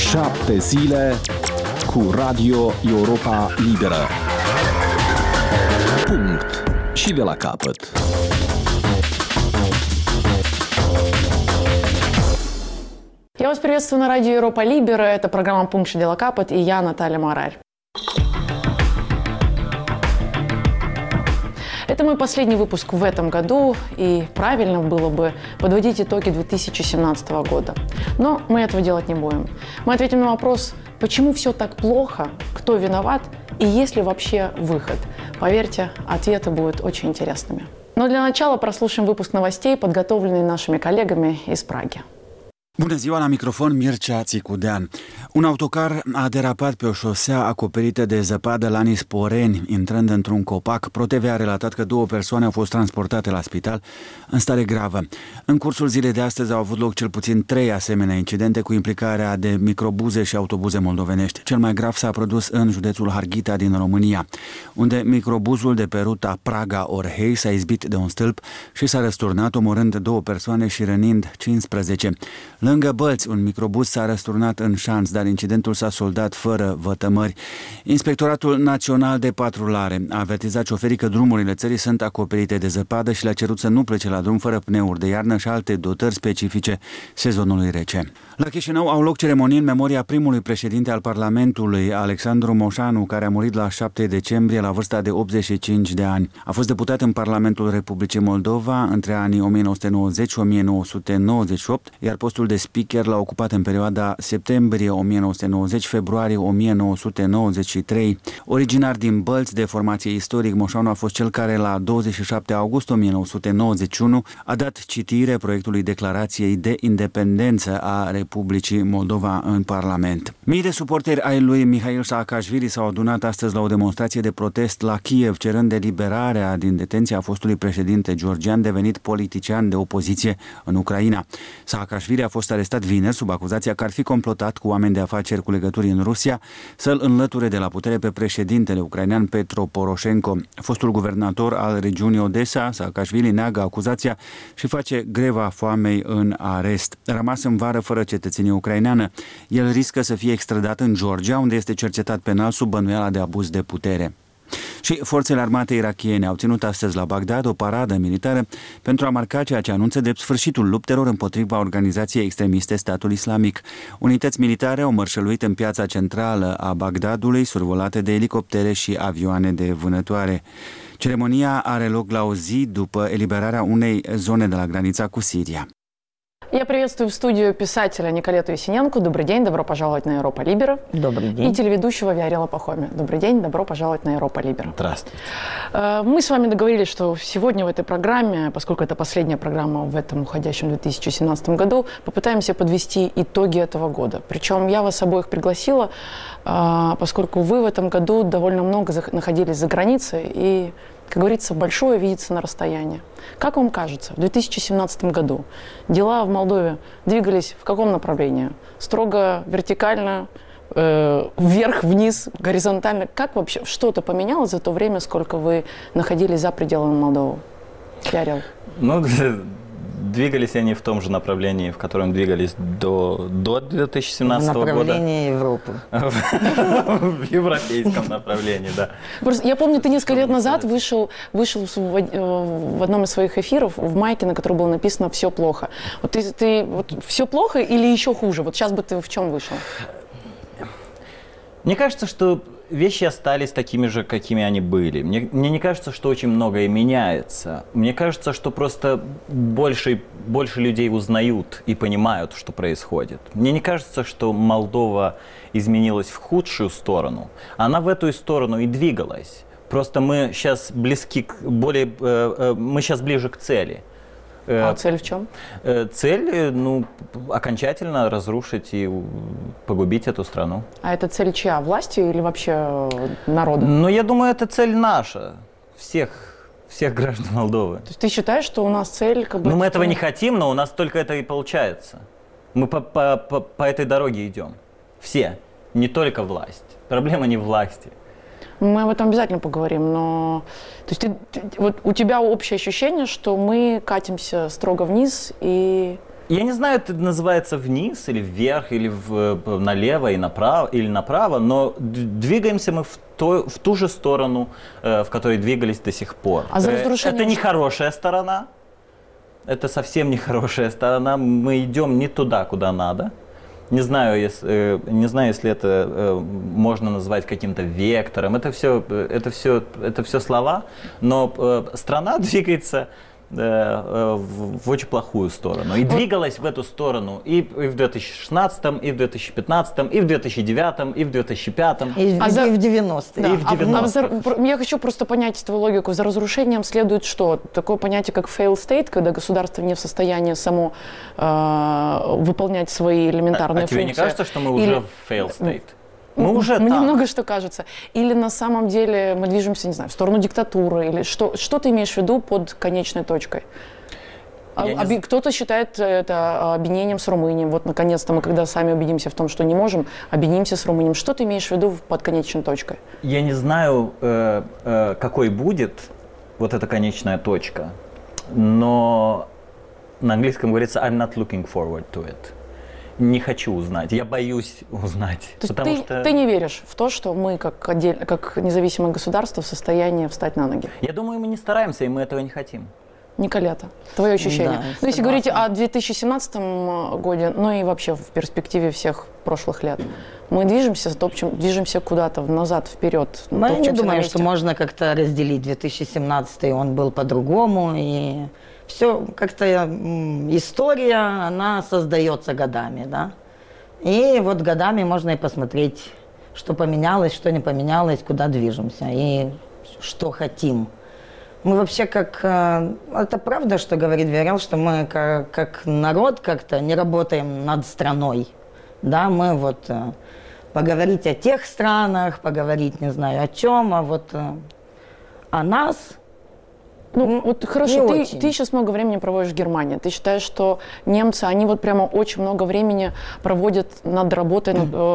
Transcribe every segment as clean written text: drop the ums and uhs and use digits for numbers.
7 zile cu Radio Europa Liberă. Punct. Și de la capăt. Я вас приветствую на радио Европа Либера. Это программа «Пункт Ши де ла Капот» и я, Наталья Марарь. Это мой последний выпуск в этом году, и правильно было бы подводить итоги 2017 года. Но мы этого делать не будем. Мы ответим на вопрос, почему все так плохо, кто виноват и есть ли вообще выход. Поверьте, ответы будут очень интересными. Но для начала прослушаем выпуск новостей, подготовленный нашими коллегами из Праги. Bună ziua, la microfon Mircea Țicudean. Un autocar a derapat pe o șosea acoperită de zăpadă la Nisporeni, intrând într-un copac. ProTV a relatat că 2 persoane au fost transportate la spital în stare gravă. În cursul zilei de astăzi au avut loc cel puțin 3 asemenea incidente cu implicarea de microbuze și autobuze moldovenești. Cel mai grav s-a produs în județul Harghita din România, unde microbuzul de pe ruta Praga-Orhei s-a izbit de un stâlp și s-a răsturnat, omorând 2 persoane și rănind 15. Lângă Bălți, un microbuz s-a răsturnat în șanț, dar incidentul s-a soldat fără vătămări. Inspectoratul Național de Patrulare a avertizat șoferii că drumurile țării sunt acoperite de zăpadă și le-a cerut să nu plece la drum fără pneuri de iarnă și alte dotări specifice sezonului rece. La Chișinău au loc ceremonii în memoria primului președinte al Parlamentului, Alexandru Moșanu, care a murit la 7 decembrie la vârsta de 85 de ani. A fost deputat în Parlamentul Republicii Moldova între anii 1990 și 1998, iar postul de speaker l-a ocupat în perioada septembrie 1990-februarie 1993. Originar din Bălți, de formație istoric, Moșanu a fost cel care la 27 august 1991 a dat citire proiectului Declarației de Independență a Republicii Moldova în Parlament. Mii de suporteri ai lui Mihail Saakashvili s-au adunat astăzi la o demonstrație de protest la Kiev, cerând eliberarea din detenție a fostului președinte georgian, devenit politician de opoziție în Ucraina. Saakashvili a fost arestat vineri sub acuzația că ar fi complotat cu oameni de afaceri cu legături în Rusia să-l înlăture de la putere pe președintele ucrainean Petro Poroșenko. Fostul guvernator al regiunii Odessa, Saakashvili, neagă acuzația și face greva foamei în arest. Rămas în vară fără cetățenie ucraineană, el riscă să fie extradat în Georgia, unde este cercetat penal sub bănuiala de abuz de putere. Și forțele armate irakiene au ținut astăzi la Bagdad o paradă militară pentru a marca ceea ce anunță de sfârșitul luptelor împotriva organizației extremiste Statul Islamic. Unități militare au mărșăluit în piața centrală a Bagdadului, survolate de elicoptere și avioane de vânătoare. Ceremonia are loc la o zi după eliberarea unei zone de la granița cu Siria. Я приветствую в студию писателя Николету Есененко. Добрый день, добро пожаловать на Европа Либера. Добрый день. И телеведущего Виарила Пахоми. Добрый день, добро пожаловать на Европа Либера. Здравствуйте. Мы с вами договорились, что сегодня в этой программе, поскольку это последняя программа в этом уходящем 2017 году, попытаемся подвести итоги этого года. Причем я вас обоих пригласила, поскольку вы в этом году довольно много находились за границей и, как говорится, большое видится на расстоянии. Как вам кажется, в 2017 году дела в Молдове двигались в каком направлении? Строго вертикально, вверх, вниз, горизонтально? Как вообще что-то поменялось за то время, сколько вы находились за пределами Молдовы? Ярил. Ну, двигались они в том же направлении, в котором двигались до 2017 года. В направлении Европы. В европейском направлении, да. Просто я помню, ты несколько лет назад вышел в одном из своих эфиров в майке, на которой было написано «Все плохо». Вот ты все плохо или еще хуже? Вот сейчас бы ты в чем вышел? Мне кажется, что вещи остались такими же, какими они были. Мне не кажется, что очень многое меняется. Мне кажется, что просто больше людей узнают и понимают, что происходит. Мне не кажется, что Молдова изменилась в худшую сторону. Она в эту сторону и двигалась. Просто мы сейчас мы сейчас ближе к цели. А цель в чем? Цель, окончательно разрушить и погубить эту страну. А это цель чья? Власти или вообще народа? Я думаю, это цель наша, всех граждан Молдовы. То есть ты считаешь, что у нас цель как бы... Мы этого не хотим, но у нас только это и получается. Мы по этой дороге идем. Все, не только власть. Проблема не в власти. Мы об этом обязательно поговорим, но то есть вот у тебя общее ощущение, что мы катимся строго вниз и Я не знаю, это называется вниз или вверх, или налево и направо, или направо, но двигаемся мы в ту же сторону, в которой двигались до сих пор. А за разрушение это не хорошая сторона, это совсем не хорошая сторона. Мы идем не туда, куда надо. Не знаю, если это можно назвать каким-то вектором. Это все слова, но страна двигается в очень плохую сторону. И двигалась в эту сторону и в 2016, и в 2015, и в 2009, и в 2005. И в 90-е. Да. И в 90-х. Я хочу просто понять твою логику. За разрушением следует что? Такое понятие, как fail state, когда государство не в состоянии само выполнять свои элементарные функции. Тебе не кажется, что мы уже в fail state? Мы уже Мне там. много что кажется. Или на самом деле мы движемся, не знаю, в сторону диктатуры, или что ты имеешь в виду под конечной точкой? Кто-то считает это объединением с Румынией. Вот, наконец-то, мы, когда сами убедимся в том, что не можем, объединимся с Румынией. Что ты имеешь в виду под конечной точкой? Я не знаю, какой будет вот эта конечная точка, но на английском говорится «I'm not looking forward to it». Не хочу узнать, я боюсь узнать. То есть ты не веришь в то, что мы, как независимое государство, в состоянии встать на ноги? Я думаю, мы не стараемся, и мы этого не хотим. Николета, твое ощущение? Да, ну, если говорить о 2017 году, ну и вообще в перспективе всех прошлых лет, мы движемся куда-то назад, вперед. Ну, я не думаю, что можно как-то разделить 2017, он был по-другому, и все как-то история, она создается годами, да. И вот годами можно и посмотреть, что поменялось, что не поменялось, куда движемся и что хотим. Мы вообще это правда, что говорит Виорел, что мы как народ как-то не работаем над страной, да, мы вот поговорить о тех странах, поговорить не знаю о чем, а вот о нас. Ну, вот хорошо, ты сейчас много времени проводишь в Германии. Ты считаешь, что немцы, они вот прямо очень много времени проводят над работой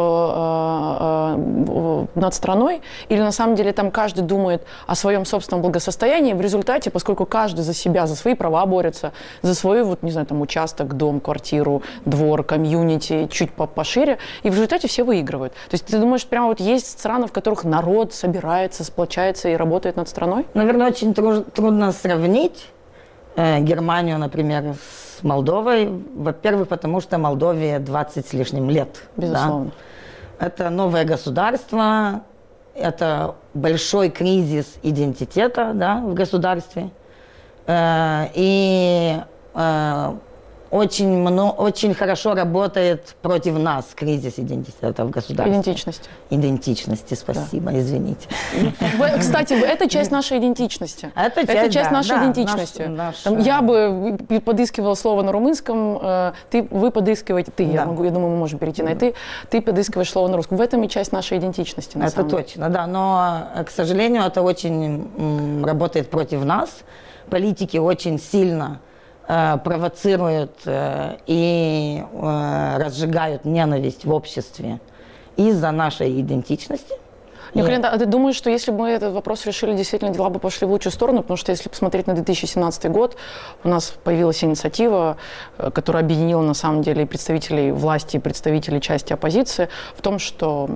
над страной? Или на самом деле там каждый думает о своем собственном благосостоянии? В результате, поскольку каждый за себя, за свои права борется, за свой, вот, не знаю, там, участок, дом, квартиру, двор, комьюнити, чуть пошире, и в результате все выигрывают. То есть ты думаешь, прямо вот есть страны, в которых народ собирается, сплочается и работает над страной? Наверное, очень трудно сравнить Германию, например, с Молдовой. Во-первых, потому что Молдове 20 с лишним лет. Безусловно. Да? Это новое государство, это большой кризис идентитета, да, в государстве. И очень хорошо работает против нас кризис идентитета в государстве. Идентичности, спасибо, да. Извините. Кстати, это часть нашей идентичности. Это часть нашей идентичности. Я бы подыскивала слово на румынском, вы подыскиваете, я думаю, мы можем перейти на «ты», ты подыскиваешь слово на русском. В этом и часть нашей идентичности. Это точно, да, но, к сожалению, это очень работает против нас. Политики очень сильно провоцируют и разжигают ненависть в обществе из-за нашей идентичности. Николета, а ты думаешь, что если бы мы этот вопрос решили, действительно дела бы пошли в лучшую сторону? Потому что если посмотреть на 2017 год, у нас появилась инициатива, которая объединила на самом деле и представителей власти, и представителей части оппозиции в том, что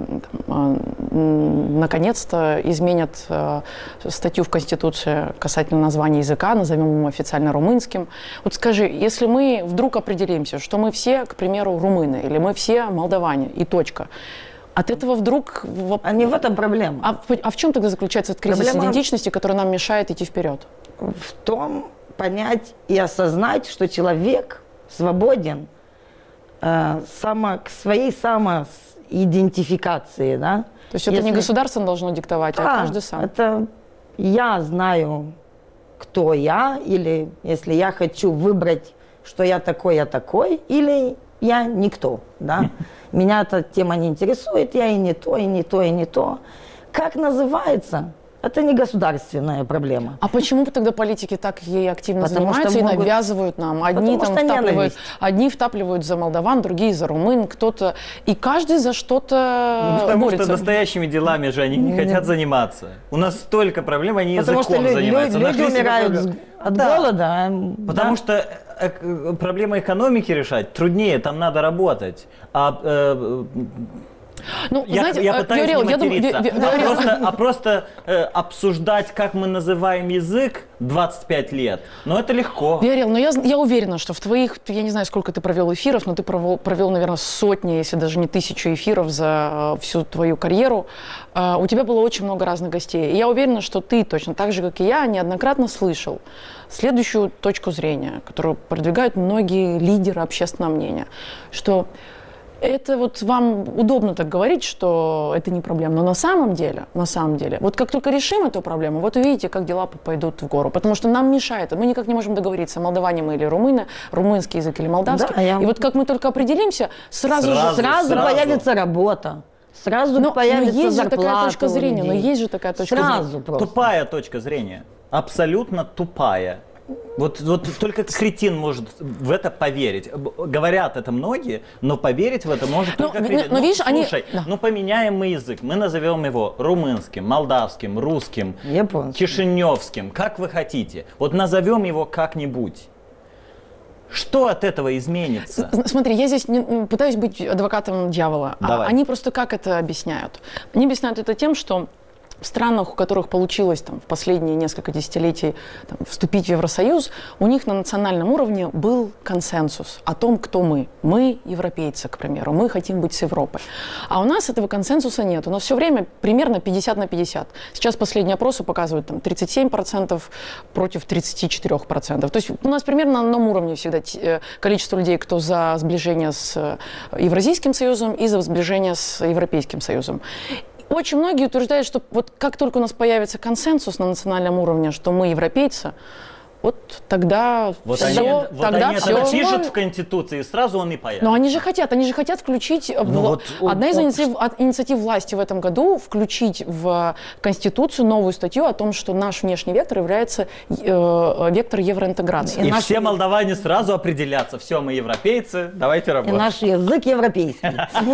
наконец-то изменят статью в Конституции касательно названия языка, назовем его официально румынским. Вот скажи, если мы вдруг определимся, что мы все, к примеру, румыны, или мы все молдаване, и точка, от этого вдруг... А не в этом проблема. А в чем тогда заключается этот кризис идентичности, который нам мешает идти вперед? В том, понять и осознать, что человек свободен к своей самоидентификации, да? То есть это не государство должно диктовать, а каждый сам? Это я знаю, кто я, или если я хочу выбрать, что я такой, или я никто, да? Меня эта тема не интересует, я и не то, и не то, и не то. Как называется? Это не государственная проблема. А почему тогда политики так ей активно занимаются и навязывают нам? Одни втапливают за молдаван, другие за румын, кто-то... И каждый за что-то Потому борется. что настоящими делами же они не хотят заниматься. У нас столько проблем, они языком занимаются. Люди умирают от голода. Потому что проблемы экономики решать труднее, там надо работать. Ну, я пытаюсь Гавриил, не материться, просто обсуждать, как мы называем язык 25 лет. Но это легко. Гавриил, но я уверена, что в твоих, я не знаю, сколько ты провел эфиров, но ты провел, наверное, сотни, если даже не 1000 эфиров за всю твою карьеру. У тебя было очень много разных гостей. И я уверена, что ты точно так же, как и я, неоднократно слышал следующую точку зрения, которую продвигают многие лидеры общественного мнения, что это вот вам удобно так говорить, что это не проблема, но на самом деле, вот как только решим эту проблему, вот увидите, как дела пойдут в гору, потому что нам мешает, мы никак не можем договориться, молдаване мы или румыны, румынский язык или молдавский, и вот как мы только определимся, сразу появится работа. Сразу появится но есть зарплата. Же такая точка зрения, но есть же такая точка зрения. Просто. Тупая точка зрения, абсолютно тупая. Вот только кретин может в это поверить. Говорят это многие, но поверить в это может только кретин. Слушай, поменяем мы язык, мы назовем его румынским, молдавским, русским, кишиневским, как вы хотите. Вот назовем его как-нибудь. Что от этого изменится? Смотри, я здесь пытаюсь быть адвокатом дьявола. Они просто как это объясняют? Они объясняют это тем, что в странах, у которых получилось в последние несколько десятилетий вступить в Евросоюз, у них на национальном уровне был консенсус о том, кто мы. Мы европейцы, к примеру, мы хотим быть с Европой. А у нас этого консенсуса нет. У нас все время примерно 50 на 50. Сейчас последние опросы показывают 37% против 34%. То есть у нас примерно на одном уровне всегда количество людей, кто за сближение с Евразийским Союзом и за сближение с Европейским Союзом. Очень многие утверждают, что вот как только у нас появится консенсус на национальном уровне, что мы европейцы, вот тогда все. Они это пишут в Конституции, и сразу он и появится. Но они же хотят включить... Одна из инициатив власти в этом году включить в Конституцию новую статью о том, что наш внешний вектор является вектор евроинтеграции. И все молдаване сразу определятся. Все, мы европейцы, давайте работать. И наш язык европейский.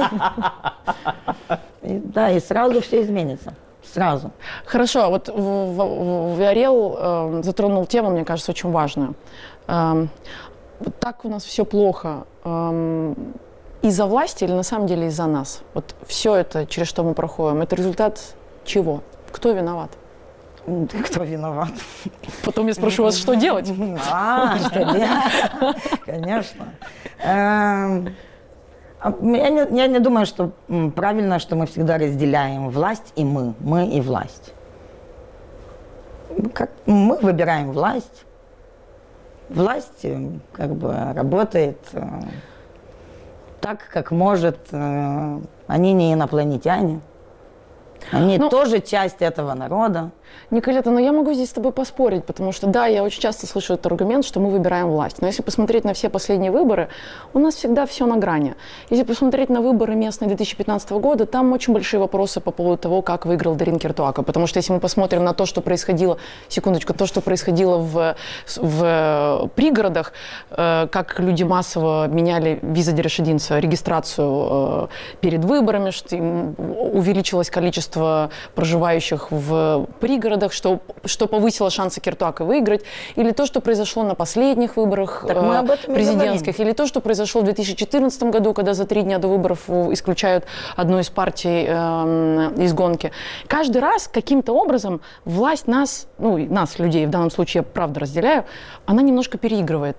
Да, и сразу все изменится. Сразу. Хорошо, вот Виорел затронул тему, мне кажется, очень важную. Так у нас все плохо из-за власти или на самом деле из-за нас? Вот все это, через что мы проходим, это результат чего? Кто виноват? Кто виноват? Потом я спрошу вас, что делать? Что делать? Конечно. Я не думаю, что правильно, что мы всегда разделяем власть и мы и власть. Мы выбираем власть. Власть работает так, как может. Они не инопланетяне. Они тоже часть этого народа. Николета, но я могу здесь с тобой поспорить, потому что, да, я очень часто слышу этот аргумент, что мы выбираем власть. Но если посмотреть на все последние выборы, у нас всегда все на грани. Если посмотреть на выборы местные 2015 года, там очень большие вопросы по поводу того, как выиграл Дарин Кертуака. Потому что если мы посмотрим на то, что происходило, то, что происходило в пригородах, как люди массово меняли виза Дерешединца, регистрацию перед выборами, что увеличилось количество проживающих в пригородах, что повысило шансы Кертуака выиграть, или то, что произошло на последних выборах президентских, или то, что произошло в 2014 году, когда за 3 дня до выборов исключают одну из партий из гонки. Каждый раз каким-то образом власть нас, людей, в данном случае я правда разделяю, она немножко переигрывает.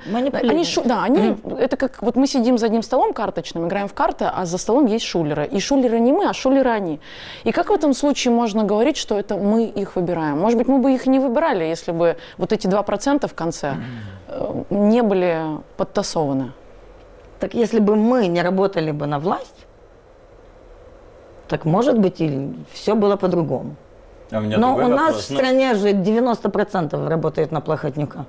Это как вот мы сидим за одним столом карточным, играем в карты, а за столом есть шулеры. И шулеры не мы, а шулеры они. И как в этом случае можно говорить, что это мы их выбираем? Может быть, мы бы их и не выбирали, если бы вот эти 2% в конце не были подтасованы. Так если бы мы не работали бы на власть, так может быть и все было по-другому. Но у нас в стране же 90% работает на Плохотнюка,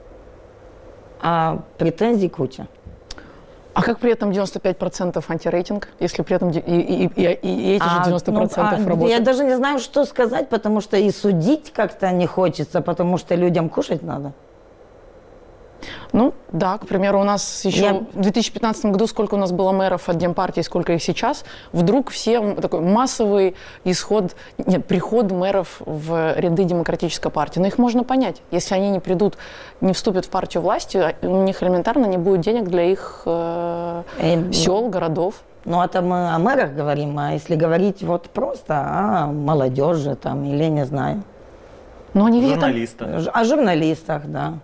а претензий куча. А как при этом 95% антирейтинг, если при этом и эти же 90% работают? Я даже не знаю, что сказать, потому что и судить как-то не хочется, потому что людям кушать надо. Ну, да, к примеру, у нас еще в 2015 году сколько у нас было мэров от Демпартии, сколько их сейчас, вдруг все такой массовый приход мэров в ряды Демократической партии. Но их можно понять. Если они не придут, не вступят в партию власти, у них элементарно не будет денег для их сел, городов. Ну, это мы о мэрах говорим, а если говорить вот просто о молодежи там, или не знаю. Но они журналистах. О журналистах, да.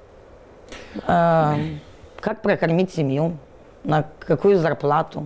Как прокормить семью, на какую зарплату,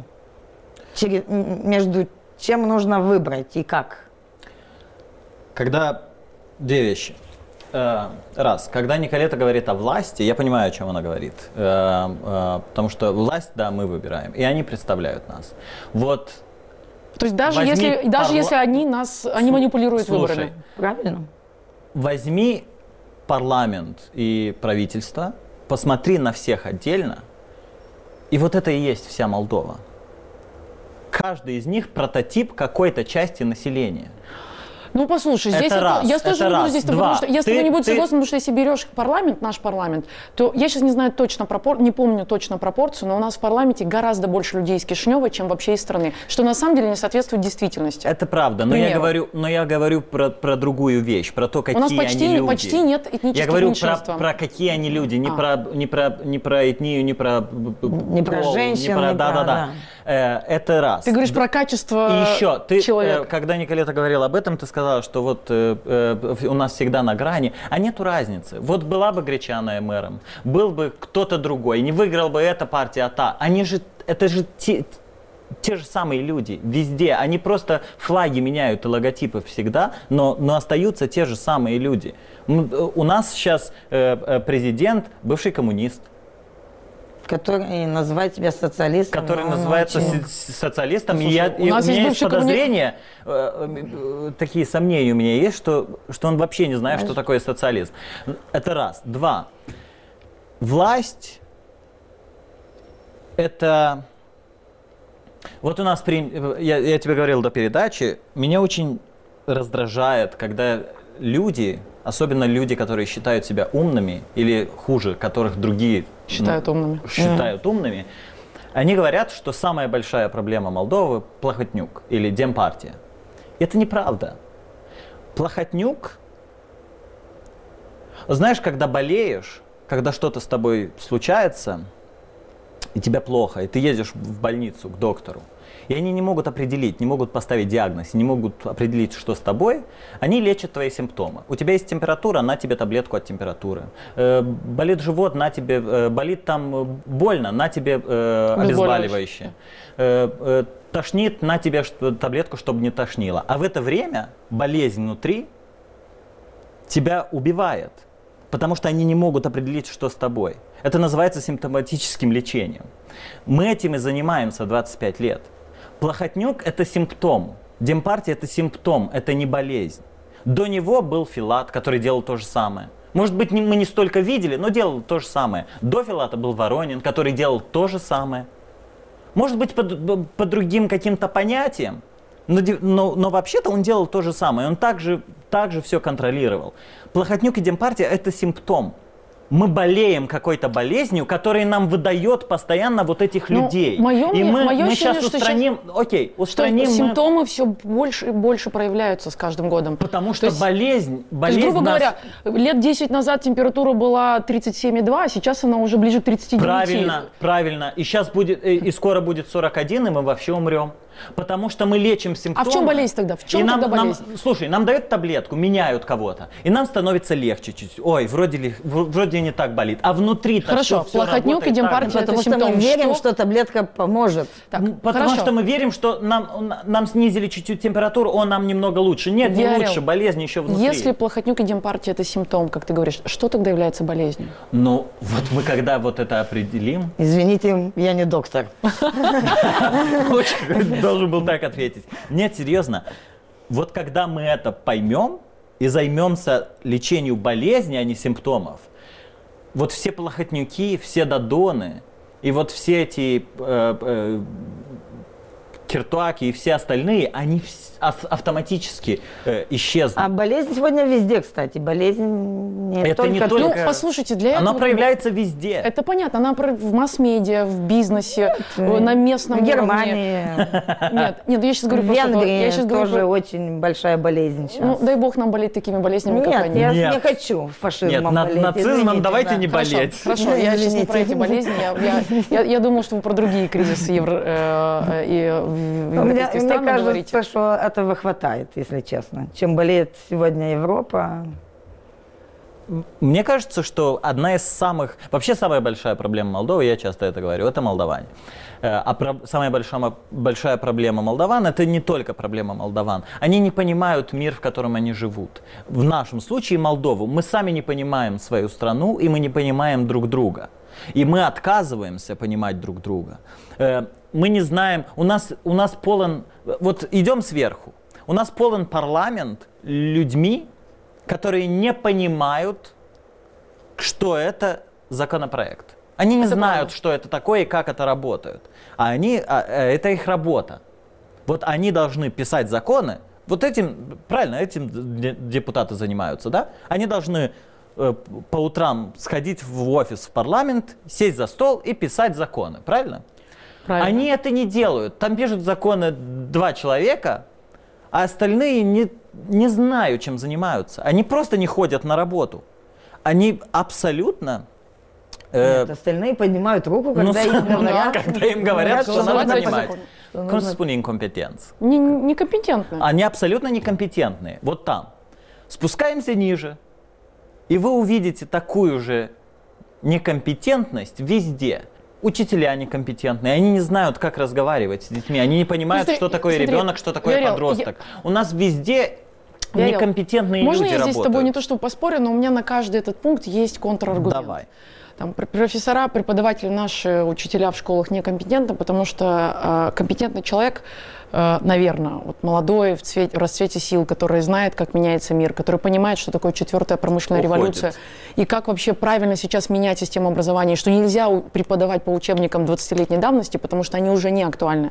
между чем нужно выбрать и как. Когда две вещи. Раз, когда Николета говорит о власти, я понимаю, о чем она говорит, потому что власть, да, мы выбираем, и они представляют нас. Вот. То есть даже если они манипулируют выборами. Правильно. Возьми парламент и правительство, посмотри на всех отдельно, и вот это и есть вся Молдова. Каждый из них прототип какой-то части населения. Ну, послушай, здесь я тоже не буду здесь, потому что я с тобой не буду согласна, потому что если берешь парламент, наш парламент, то я сейчас не знаю точно не помню точно пропорцию, но у нас в парламенте гораздо больше людей из Кишинева, чем вообще из страны, что на самом деле не соответствует действительности. Это правда, но я говорю про другую вещь, про то, какие они люди. У нас почти нет этнических меньшинств. Я говорю про какие они люди, не про этнию, не про женщин, да. Это раз. Ты говоришь про качество человека. И еще, когда Николета говорила об этом, ты сказала, что вот у нас всегда на грани, а нету разницы. Вот была бы Гречаная мэром, был бы кто-то другой, не выиграл бы эта партия, а та. Это же те же самые люди везде. Они просто флаги меняют и логотипы всегда, но остаются те же самые люди. У нас сейчас президент, бывший коммунист. Который называет себя социалистом. Который называется социалистом. Слушай, у меня есть подозрения, такие сомнения у меня есть, что он вообще не знает, что такое социализм. Это раз. Два. Власть – это… Вот у нас, я тебе говорил до передачи, меня очень раздражает, когда люди, особенно люди, которые считают себя умными, или хуже, которых другие считают умными, они говорят, что самая большая проблема Молдовы – Плохотнюк или Демпартия. Это неправда. Плохотнюк, знаешь, когда болеешь, когда что-то с тобой случается, и тебе плохо, и ты едешь в больницу к доктору, и они не могут определить, не могут поставить диагноз, не могут определить, что с тобой, они лечат твои симптомы. У тебя есть температура, на тебе таблетку от температуры. Болит живот, на тебе, болит там больно, на тебе обезболивающее. Тошнит, на тебе таблетку, чтобы не тошнило. А в это время болезнь внутри тебя убивает, потому что они не могут определить, что с тобой. Это называется симптоматическим лечением. Мы этим и занимаемся 25 лет. Плохотнюк – это симптом. Демпартия – это симптом, это не болезнь. До него был Филат, который делал то же самое. Может быть, мы не столько видели, но делал то же самое. До Филата был Воронин, который делал то же самое. Может быть, по другим каким-то понятиям, но вообще-то он делал то же самое. Он также все контролировал. Плохотнюк и Демпартия – это симптом. Мы болеем какой-то болезнью, которая нам выдает постоянно вот этих людей. И мы сейчас устраним, симптомы все больше и больше проявляются с каждым годом. Потому что болезнь грубо говоря, лет 10 назад температура была 37,2, а сейчас она уже ближе к 39. Правильно. И сейчас и скоро будет 41, и мы вообще умрем. Потому что мы лечим симптомы. А в чем болезнь тогда? В чем тогда болезнь? Слушай, нам дают таблетку, меняют кого-то, и нам становится легче чуть-чуть. Ой, вроде не так болит. А внутри-то хорошо, Плохотнюк и Демпартия – это симптом. Потому что мы верим, что таблетка поможет. Потому что мы верим, что нам снизили чуть-чуть температуру, нам немного лучше. Нет, не лучше, болезнь еще внутри. Если Плохотнюк и Демпартия – это симптом, как ты говоришь, что тогда является болезнью? Ну, вот мы когда вот это определим… Извините, я не доктор. Должен был так ответить. Нет, серьезно. Вот когда мы это поймем и займемся лечением болезни, а не симптомов, вот все плохотнюки, все додоны и вот все эти Киртуаки и все остальные, они автоматически исчезнут. А болезнь сегодня везде, кстати. Болезнь не Это только... не тут. только- Ну, послушайте, для этого... Она проявляется везде. Это понятно, она в масс-медиа, в бизнесе, на местном В уровне. Германии, Нет, я сейчас говорю в просто... Венгрии я сейчас говорю тоже про- очень большая болезнь сейчас. Ну, дай бог нам болеть такими болезнями, как Нет, они. я Нет. не хочу фашизмом Нет, болеть. нацизмом извините, давайте да. не болеть. Хорошо, я сейчас не про эти Извините. болезни. Я думала, что вы про другие кризисы и в Мне европейских странах говорите. кажется, что этого хватает, если честно. Чем болеет сегодня Европа. Мне кажется, что одна из самых... Вообще самая большая проблема Молдовы, я часто это говорю, это молдаване. Самая большая проблема молдаван – это не только проблема молдаван. Они не понимают мир, в котором они живут. В нашем случае Молдову. Мы сами не понимаем свою страну, и мы не понимаем друг друга. И мы отказываемся понимать друг друга. Мы не знаем... У нас полон... Вот идем сверху. У нас полон парламент людьми, которые не понимают, что это законопроект. Они не знают, правда. что это такое и как это работает. Это их работа. Вот они должны писать законы. Вот этим, правильно, этим депутаты занимаются, да? Они должны по утрам сходить в офис, в парламент, сесть за стол и писать законы, правильно? Правильно. Они это не делают. Там пишут законы 2 человека, а остальные не знаю, чем занимаются. Они просто не ходят на работу. Они абсолютно... Нет, остальные поднимают руку, когда им говорят. Когда им говорят, что надо Голосовать за эти понимать. законы. Конституционная инкомпетенция. Некомпетентно. Они абсолютно некомпетентные. Вот там. Спускаемся ниже, и вы увидите такую же некомпетентность везде. Учителя некомпетентные, они не знают, как разговаривать с детьми, они не понимают, что такое ребенок, что такое Ярил, подросток. У нас везде некомпетентные Можно люди я здесь с тобой не работают. то чтобы поспорю, но у меня на каждый этот пункт есть контраргумент. Давай. Там профессора, преподаватели, наши учителя в школах некомпетентны, потому что компетентный человек, наверное, вот молодой, в расцвете сил, который знает, как меняется мир, который понимает, что такое 4-я промышленная революция, и как вообще правильно сейчас менять систему образования, и что нельзя преподавать по учебникам 20-летней давности, потому что они уже не актуальны.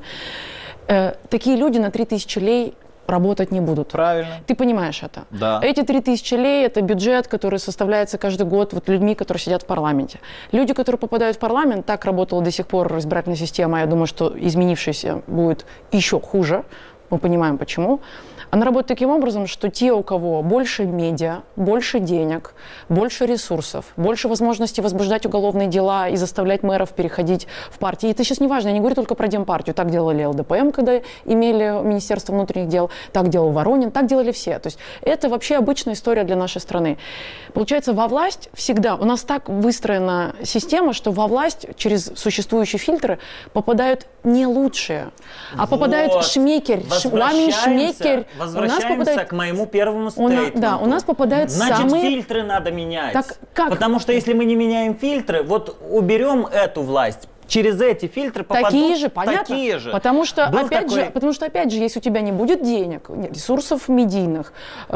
Такие люди на 3000 лей работать не будут. Правильно. Ты понимаешь это? Да. Эти 3000 лей – это бюджет, который составляется каждый год вот людьми, которые сидят в парламенте. Люди, которые попадают в парламент, так работала до сих пор избирательная система, я думаю, что изменившаяся будет еще хуже. Мы понимаем, почему. Она работает таким образом, что те, у кого больше медиа, больше денег, больше ресурсов, больше возможностей возбуждать уголовные дела и заставлять мэров переходить в партии. Это сейчас не важно, я не говорю только про Демпартию. Так делали ЛДПМ, когда имели Министерство внутренних дел, так делал Воронин, так делали все. То есть это вообще обычная история для нашей страны. Получается, во власть всегда, у нас так выстроена система, что во власть через существующие фильтры попадают не лучшие, а попадают шмекерь, Ламин шмекерь. Возвращаемся к моему первому стейтменту. Да, у нас попадают Значит, самые... фильтры надо менять. Так как? Потому что если мы не меняем фильтры, вот уберем эту власть, через эти фильтры попадут Такие же, понятно? такие же. Потому что, Был опять такой- же, потому что, опять же, если у тебя не будет денег, ресурсов медийных,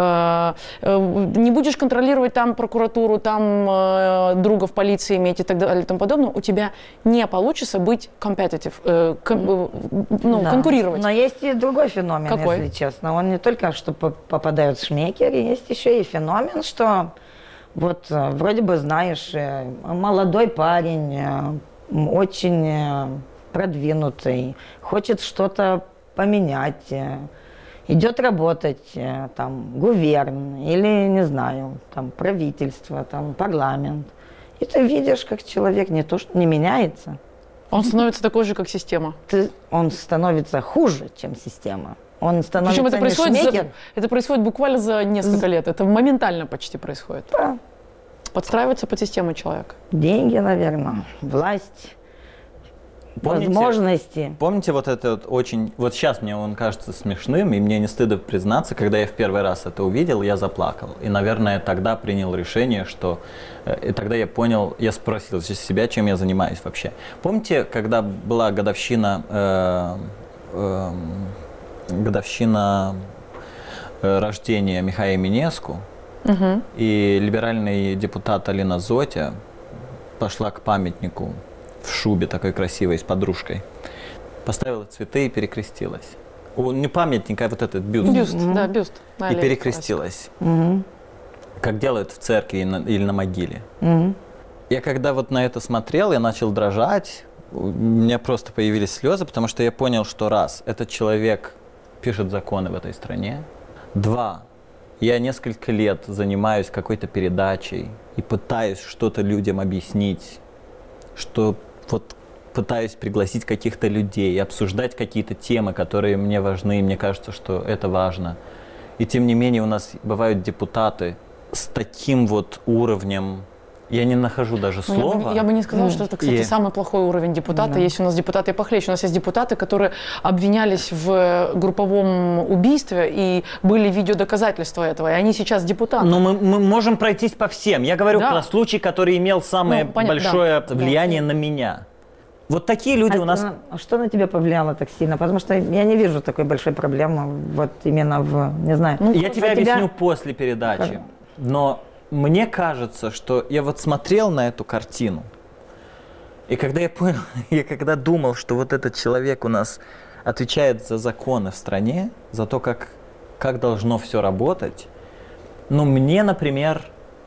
не будешь контролировать там прокуратуру, там друга в полиции иметь и так далее и тому подобное, у тебя не получится быть competitive, Да. конкурировать. Но есть и другой феномен, Какой? если честно. Он не только что попадают в шмекеры, есть еще и феномен, что вот вроде бы знаешь, молодой парень, очень продвинутый, хочет что-то поменять, идет работать там гуверн или, не знаю, там правительство, там парламент. И ты видишь, как человек не то что не меняется, Он становится такой же, как система. он становится хуже, чем система. Он становится Причем это не происходит, шмекер. это происходит буквально за несколько лет. Это моментально почти происходит. Да. Подстраивается под систему человека. Деньги, наверное, власть, возможности. Помните вот это вот очень... Вот сейчас мне он кажется смешным, и мне не стыдно признаться, когда я в первый раз это увидел, я заплакал. И, наверное, тогда принял решение, что... И тогда я понял, я спросил себя, чем я занимаюсь вообще. Помните, когда была годовщина рождения Михаила Минеску, и либеральный депутат Алина Зотя пошла к памятнику в шубе такой красивой с подружкой. поставила цветы и перекрестилась. Не памятник, а вот этот бюст. Бюст, да, бюст. И перекрестилась. Как делают в церкви или на могиле. Я когда вот на это смотрел, я начал дрожать. У меня просто появились слезы, потому что я понял, что раз, этот человек пишет законы в этой стране. 2, я несколько лет занимаюсь какой-то передачей и пытаюсь что-то людям объяснить, что вот пытаюсь пригласить каких-то людей, обсуждать какие-то темы, которые мне важны, и мне кажется, что это важно. И тем не менее у нас бывают депутаты с таким вот уровнем, я не нахожу даже слова. Я бы не сказала, что это, кстати, самый плохой уровень депутата. Да. Есть у нас депутаты похлеще. У нас есть депутаты, которые обвинялись в групповом убийстве, и были видеодоказательства этого, и они сейчас депутаты. Но мы можем пройтись по всем. Я говорю про случай, который имел самое большое влияние на меня. Вот такие люди у нас... А что на тебя повлияло так сильно? Потому что я не вижу такой большой проблемы вот именно в, не знаю... Я тебе объясню после передачи. Но мне кажется, что я вот смотрел на эту картину, и когда я понял, я когда думал, что вот этот человек у нас отвечает за законы в стране, за то, как должно все работать, ну, мне, например,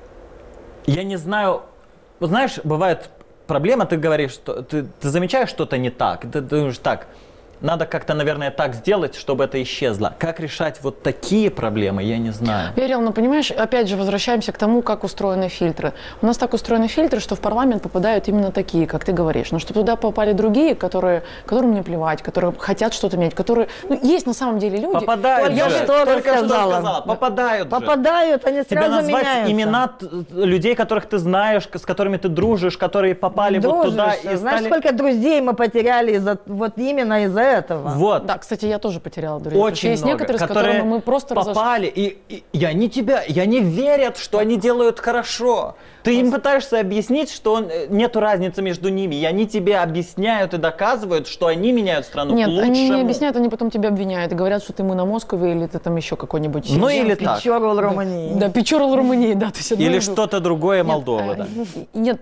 я не знаю... Вот знаешь, бывает... Проблема, ты говоришь, что ты замечаешь что-то не так, ты думаешь, так, надо как-то, наверное, так сделать, чтобы это исчезло. Как решать вот такие проблемы, я не знаю. Верил, но понимаешь, опять же, возвращаемся к тому, как устроены фильтры. У нас так устроены фильтры, что в парламент попадают именно такие, как ты говоришь. Но чтобы туда попали другие, которым не плевать, которые хотят что-то менять, которые... Ну, есть на самом деле люди... Попадают же. Только что сказала. Попадают же. Попадают, они сразу тебя назвать меняются. Имена людей, которых ты знаешь, с которыми ты дружишь, которые попали вот туда и знаешь, стали... сколько друзей мы потеряли вот именно из-за этого. Вот. Да, кстати, я тоже потеряла друзей. Очень есть много, некоторые, с которыми мы просто попали, и они не верят, что они делают хорошо. Ты им пытаешься объяснить, что нету разницы между ними, и они тебе объясняют и доказывают, что они меняют страну Нет, к лучшему. они не объясняют, они потом тебя обвиняют и говорят, что ты мы на Москове или ты там еще какой-нибудь... Ну или так. Печорл Румынии. Да, Печорл Румынии, да. Или что-то другое Молдова, да. Нет,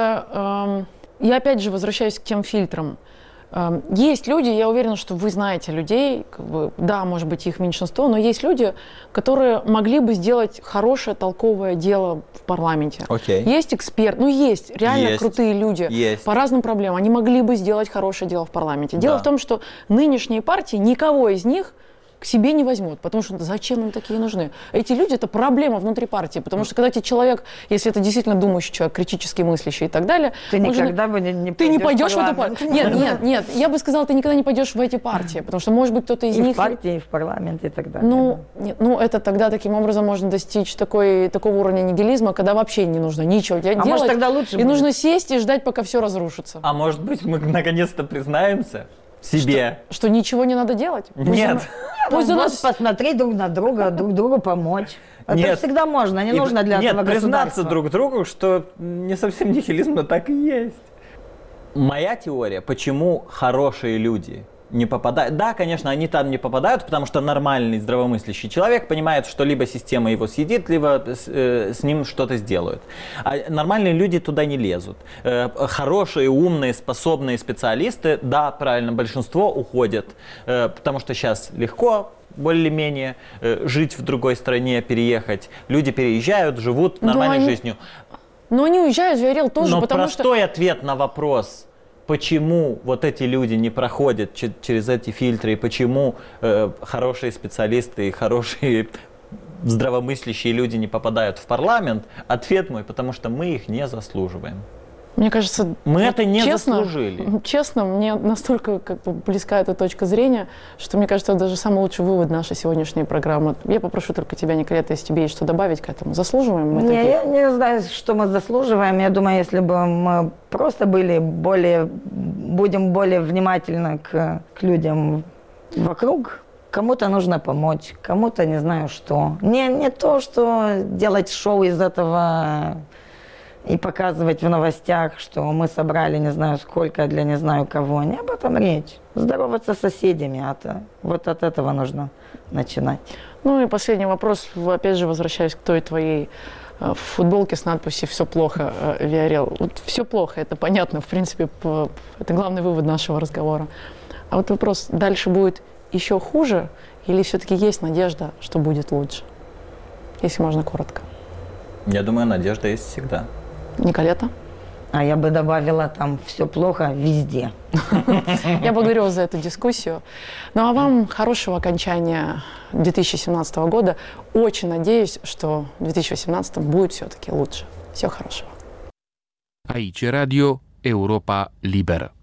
просто я опять же возвращаюсь к тем фильтрам. Есть люди, я уверена, что вы знаете людей, как бы, да, может быть, их меньшинство, но есть люди, которые могли бы сделать хорошее, толковое дело в парламенте. Okay. Есть эксперт, есть реально крутые люди по разным проблемам, они могли бы сделать хорошее дело в парламенте. Дело в том, что нынешние партии, никого из них к себе не возьмут, потому что зачем им такие нужны? Эти люди – это проблема внутри партии, потому что когда тебе человек, если это действительно думающий человек, критически мыслящий и так далее… Ты никогда бы не ты не пойдешь в эту партию. Нет, я бы сказала, ты никогда не пойдешь в эти партии, потому что, может быть, кто-то из них… И в партии, и в парламенте и так далее. Это тогда таким образом можно достичь такого уровня нигилизма, когда вообще не нужно ничего делать. Может, тогда лучше и нужно сесть и ждать, пока все разрушится. А может быть, мы наконец-то признаемся себе? Что ничего не надо делать? Нет. Пусть у нас посмотреть друг на друга, друг другу помочь. Это всегда можно, не нужно для этого государства. Признаться друг другу, что не совсем нихилизм, но так и есть. Моя теория, почему хорошие люди не попадают. Да, конечно, они там не попадают, потому что нормальный здравомыслящий человек понимает, что либо система его съедит, либо с ним что-то сделают. А нормальные люди туда не лезут. Хорошие, умные, способные специалисты, да, правильно, большинство уходят, потому что сейчас легко более-менее жить в другой стране, переехать. Люди переезжают, живут нормальной жизнью. Но они уезжают, Верил, тоже, потому что... Но простой ответ на вопрос, почему вот эти люди не проходят через эти фильтры, и почему хорошие специалисты и хорошие здравомыслящие люди не попадают в парламент, ответ мой, потому что мы их не заслуживаем. Мне кажется, мы это не заслужили. Честно, мне настолько близка эта точка зрения, что мне кажется, это даже самый лучший вывод нашей сегодняшней программы. Я попрошу только тебя, Николета, если тебе есть что добавить к этому. Заслуживаем мы такие? Я не знаю, что мы заслуживаем. Я думаю, если бы мы просто будем более внимательны к людям вокруг, кому-то нужно помочь, кому-то не знаю что. Не то, что делать шоу из этого... И показывать в новостях, что мы собрали не знаю сколько для не знаю кого. Не об этом речь. Здороваться с соседями. Вот от этого нужно начинать. Ну и последний вопрос. Опять же, возвращаясь к той твоей футболке с надписью «Все плохо, Виорел». Вот все плохо, это понятно. В принципе, это главный вывод нашего разговора. А вот вопрос, дальше будет еще хуже или все-таки есть надежда, что будет лучше? Если можно коротко. Я думаю, надежда есть всегда. Николета? А я бы добавила, там все плохо везде. Я благодарю вас за эту дискуссию. Ну а вам хорошего окончания 2017 года. Очень надеюсь, что в 2018 будет все-таки лучше. Всего хорошего. Aici Radio Europa Liberă.